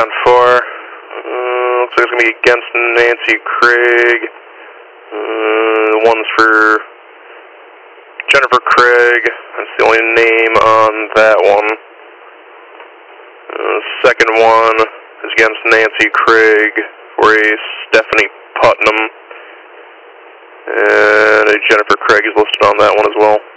down 4. Looks like it's going to be against Nancy Craig. One's for Jennifer Craig. That's the only name on that one. Second one is against Nancy Craig for a Stephanie Putnam. And a Jennifer Craig is listed on that one as well.